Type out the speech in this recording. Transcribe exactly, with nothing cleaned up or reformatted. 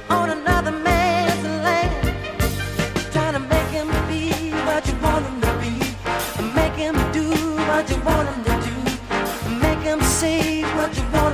on another man's land, trying to make him be what you want him to be, make him do what you want him to do, make him say what you want